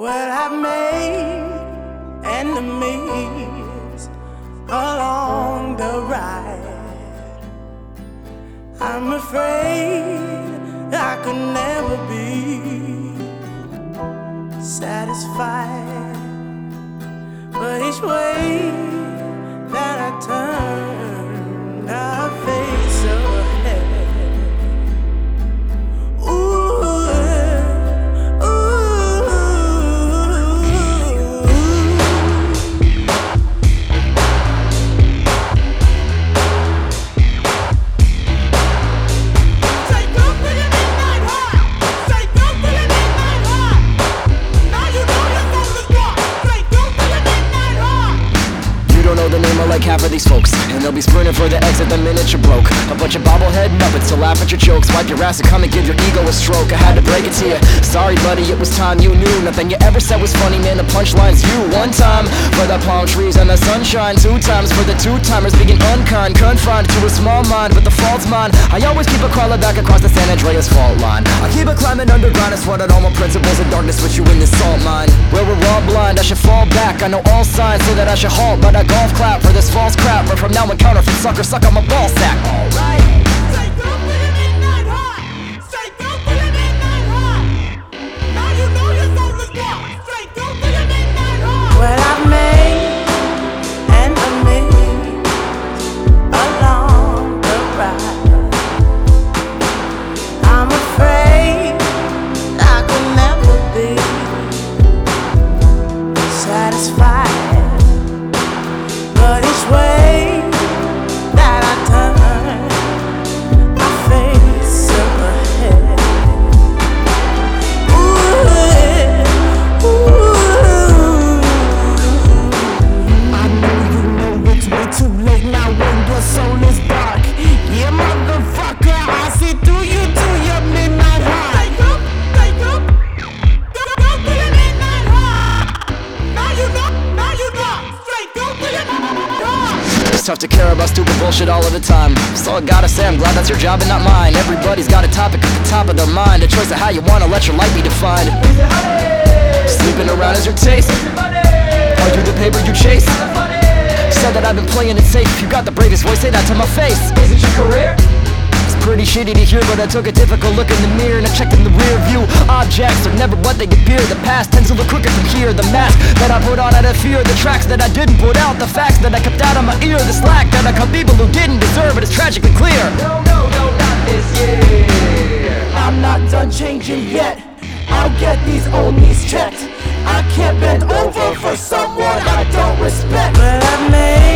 Well, I've made enemies along the ride. I'm afraid I could never be satisfied. But each way that I turn, I face ahead. Like half of these folks, and they'll be sprinting for the exit the minute you're broke. A bunch of bobblehead muppets to laugh at your jokes. Wipe your ass and come and give your ego a stroke. I had to break it to you, sorry buddy, it was time you knew. Nothing you ever said was funny, man, the punchline's you. One time for the palm trees and the sunshine, two times for the two-timers being unkind. Confined to a small mind, but the fault's mine. I always keep a crawler back across the San Andreas fault line. I keep it climbing underground, I sweated all my principles of darkness with you in this salt mine. Where we're all blind, I should fall back, I know all signs, so that I should halt. But I golf clap for this false crap, but from now on counterfeit sucker, suck on my ball sack. Alright. Say go for the midnight high. Say go for the midnight high. Now you know you're on the block. Say go for the midnight high. Well, I've made enemies along the ride. I'm afraid I could never be satisfied. But each way that I turn, I face ahead. I know you know it's way too late now when your soul is dark. Yeah, motherfucker, I see through you to your midnight heart. Go to the midnight high. Now you know, straight go to the midnight high. It's tough to care about stupid bullshit all of the time. So I gotta say I'm glad that's your job and not mine. Everybody's got a topic at the top of their mind, a choice of how you wanna let your life be defined. Sleeping around is your taste. Are you the paper you chase? Said that I've been playing it safe. You got the bravest voice, say that to my face. Is it your career? It's pretty shitty to hear, but I took a difficult look in the mirror and I checked in the rear view. Objects are never what they appear. The past tends to look crooked from here. The mask that I put on out of fear, the tracks that I didn't put out, the facts that I kept out of my ear, the slack that I cut people who didn't deserve it is tragically clear. No, not this year. I'm not done changing yet. I'll get these old knees checked. I can't bend over for someone I don't respect. But I've made